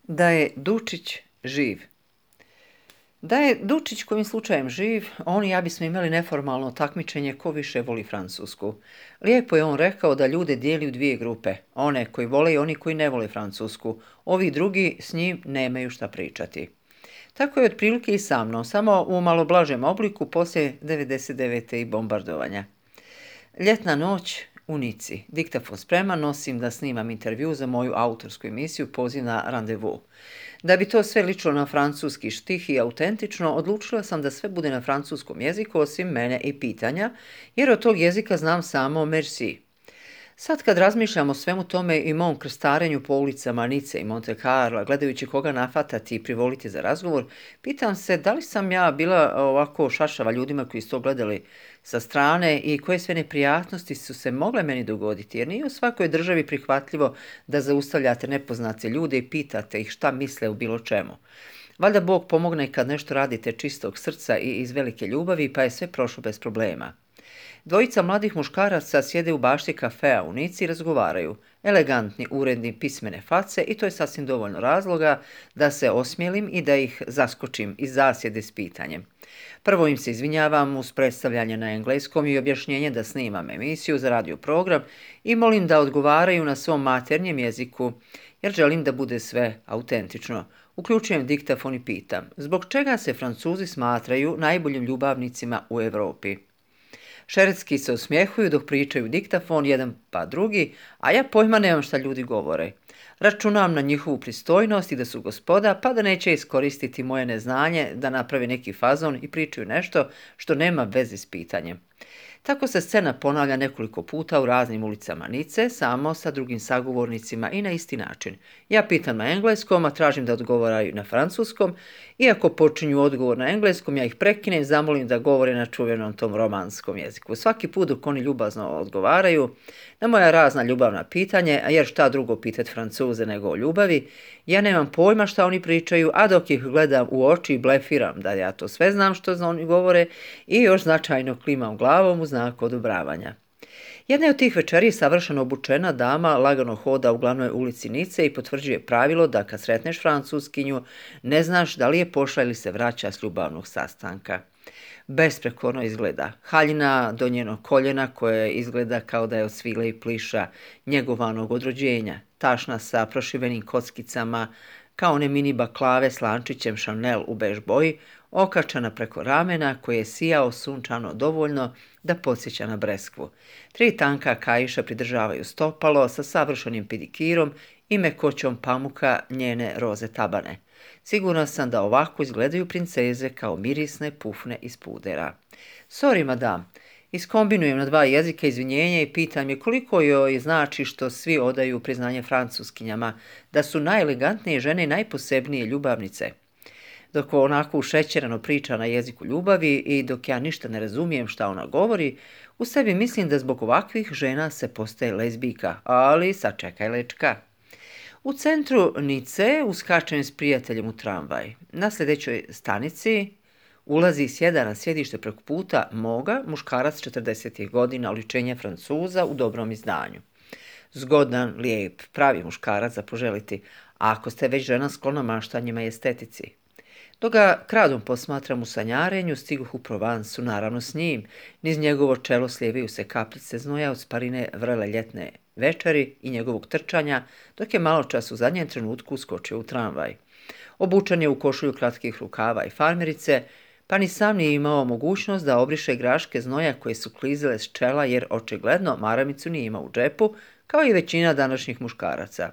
Da je Dučić živ. Da je Dučić kojim slučajem živ, on i ja bismo imali neformalno takmičenje ko više voli Francusku. Lijepo je on rekao da ljude dijeli u dvije grupe, one koji vole i oni koji ne vole Francusku. Ovi drugi s njim nemaju šta pričati. Tako je otprilike i sa mnom, samo u malo blažem obliku poslije 99. i bombardovanja. Ljetna noć u Nici. Diktafon spreman, nosim da snimam intervju za moju autorsku emisiju Poziv na randevu. Da bi to sve ličilo na francuski štih i autentično, odlučila sam da sve bude na francuskom jeziku osim mene i pitanja, jer od tog jezika znam samo merci. Sad kad razmišljam o svemu tome i mom krstarenju po ulicama Nice i Monte Carla, gledajući koga nafatati i privoliti za razgovor, pitam se da li sam ja bila ovako šašava ljudima koji su to gledali sa strane i koje sve neprijatnosti su se mogle meni dogoditi, jer nije u svakoj državi prihvatljivo da zaustavljate nepoznate ljude i pitate ih šta misle u bilo čemu. Valjda Bog pomogne kad nešto radite čistog srca i iz velike ljubavi, pa je sve prošlo bez problema. Dvojica mladih muškaraca sjede u bašti kafea u Nici i razgovaraju. Elegantni, uredni, pismene face i to je sasvim dovoljno razloga da se osmijelim i da ih zaskočim iz zasjede s pitanjem. Prvo im se izvinjavam uz predstavljanje na engleskom i objašnjenje da snimam emisiju za radio program i molim da odgovaraju na svom maternjem jeziku jer želim da bude sve autentično. Uključujem diktafon i pitam, zbog čega se Francuzi smatraju najboljim ljubavnicima u Europi? Šeretski se osmjehuju dok pričaju diktafon jedan pa drugi, a ja pojma nemam šta ljudi govore. Računam na njihovu pristojnost i da su gospoda, pa da neće iskoristiti moje neznanje da naprave neki fazon i pričaju nešto što nema veze s pitanjem. Tako se scena ponavlja nekoliko puta u raznim ulicama Nice, samo sa drugim sagovornicima i na isti način. Ja pitam na engleskom, a tražim da odgovaraju na francuskom. Iako počinju odgovor na engleskom, ja ih prekinem i zamolim da govore na čuvenom tom romanskom jeziku. Svaki put dok oni ljubazno odgovaraju na moja razna ljubavna pitanja, jer šta drugo pitat Francuze nego o ljubavi, ja nemam pojma šta oni pričaju, a dok ih gledam u oči i blefiram da ja to sve znam što oni govore i još značajno klimam glavom u znak odobravanja. Jedna od tih večeri savršeno obučena dama lagano hoda u glavnoj ulici Nice i potvrđuje pravilo da kad sretneš Francuskinju ne znaš da li je pošla ili se vraća s ljubavnog sastanka. Besprekorno izgleda. Haljina do njenog koljena koje izgleda kao da je od svile i pliša njegovanog od rođenja. Tašna sa prošivenim kockicama kao one mini baklave s lančićem Chanel u bež boji, okačana preko ramena koje je sijao sunčano dovoljno da podsjeća na breskvu. 3 tanka kaiša pridržavaju stopalo sa savršenim pedikirom i mekoćom pamuka njene roze tabane. Sigurna sam da ovako izgledaju princeze kao mirisne pufne iz pudera. Sorry, madame, iskombinujem na 2 jezika izvinjenja i pitam je koliko joj znači što svi odaju priznanje francuskinjama, da su najelegantnije žene i najposebnije ljubavnice. Dok onako ušećerano priča na jeziku ljubavi i dok ja ništa ne razumijem šta ona govori, u sebi mislim da zbog ovakvih žena se postaje lezbijka, ali sačekaj lečka. U centru Nice uskačem s prijateljem u tramvaj. Na sljedećoj stanici ulazi i sjeda na sjedište preko puta moga, muškarac 40 godina, oličenje Francuza u dobrom izdanju. Zgodan, lijep, pravi muškarac za poželiti, a ako ste već žena sklona maštanjima i estetici. Dok ga kradom posmatram u sanjarenju, stigoh u Provansu, naravno s njim. Niz njegovo čelo slijevaju se kapljice znoja od sparine vrele ljetne večeri i njegovog trčanja, dok je malo čas u zadnjem trenutku uskočio u tramvaj. Obučen je u košulju kratkih rukava i farmerice, pa ni sam nije imao mogućnost da obriše graške znoja koje su klizile s čela jer očigledno maramicu nije imao u džepu, kao i većina današnjih muškaraca.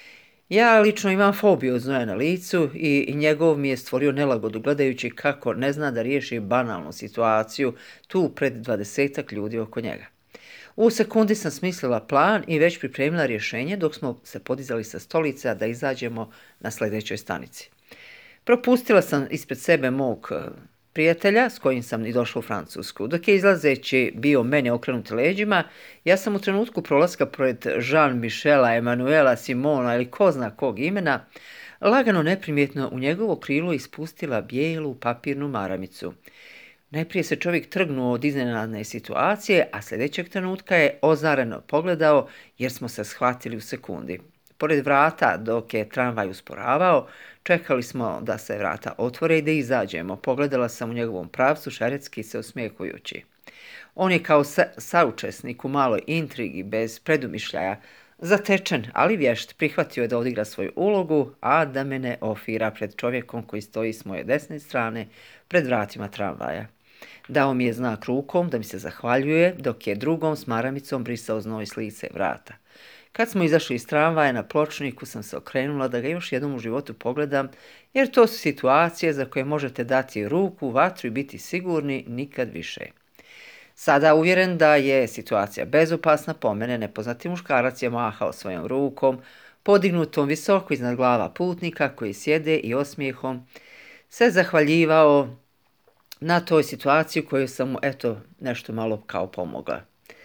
Ja lično imam fobiju od znoja na licu i njegov mi je stvorio nelagodu gledajući kako ne zna da riješi banalnu situaciju tu pred 20 ljudi oko njega. U sekundi sam smislila plan i već pripremila rješenje dok smo se podizali sa stolica da izađemo na sljedećoj stanici. Propustila sam ispred sebe mog prijatelja s kojim sam i došla u Francusku. Dok je izlazeći bio mene okrenut leđima, ja sam u trenutku prolaska pored Jean-Michela, Emanuela, Simona ili ko zna kog imena, lagano neprimjetno u njegovo krilo ispustila bijelu papirnu maramicu. Najprije se čovjek trgnuo od iznenadne situacije, a sljedećeg trenutka je ozareno pogledao jer smo se shvatili u sekundi. Pored vrata, dok je tramvaj usporavao, čekali smo da se vrata otvore i da izađemo. Pogledala sam u njegovom pravcu, šaretski se osmijehujući. On je kao saučesnik u maloj intrigi, bez predumišljaja, zatečen, ali vješt, prihvatio je da odigra svoju ulogu, a da me ne ofira pred čovjekom koji stoji s moje desne strane pred vratima tramvaja. Dao mi je znak rukom da mi se zahvaljuje, dok je drugom s maramicom brisao znoj s lice vrata. Kad smo izašli iz tramvaja, na pločniku sam se okrenula da ga još jednom u životu pogledam, jer to su situacije za koje možete dati ruku u vatru i biti sigurni nikad više. Sada uvjeren da je situacija bezopasna, po mene nepoznati muškarac je mahao svojom rukom, podignutom visoko iznad glava putnika koji sjede i osmijehom se zahvaljivao na toj situaciji koju sam mu nešto malo kao pomogla.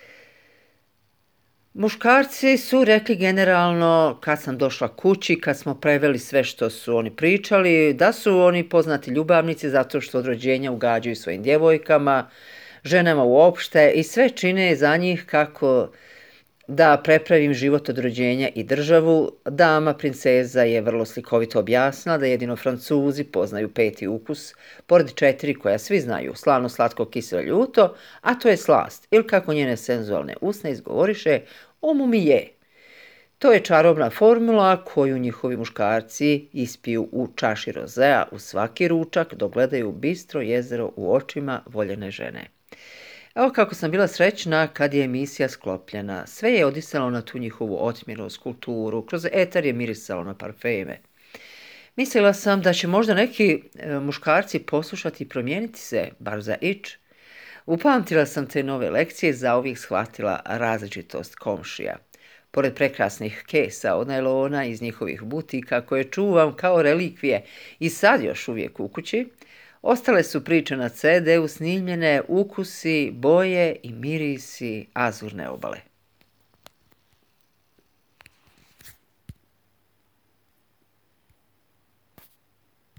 Muškarci su rekli generalno, kad sam došla kući, kad smo preveli sve što su oni pričali, da su oni poznati ljubavnici zato što od rođenja ugađaju svojim djevojkama, ženama uopšte i sve čine za njih kako da prepravim život od rođenja i državu. Dama princeza je vrlo slikovito objasnila da jedino Francuzi poznaju 5. ukus, pored 4 koja svi znaju, slano, slatko, kiselo, ljuto, a to je slast, ili kako njene senzualne usne izgovoriše, omu mi je. To je čarobna formula koju njihovi muškarci ispiju u čaši rozea u svaki ručak dok gledaju bistro jezero u očima voljene žene. Evo kako sam bila srećna kad je emisija sklopljena. Sve je odisalo na tu njihovu otmjenost, kulturu, kroz etar je mirisalo na parfeme. Mislila sam da će možda neki muškarci poslušati i promijeniti se, bar za ič. Upamtila sam te nove lekcije i zauvijek shvatila različitost komšija. Pored prekrasnih kesa od najlona iz njihovih butika koje čuvam kao relikvije i sad još uvijek u kući, ostale su priče na CD-u snimljene ukusi, boje i mirisi azurne obale.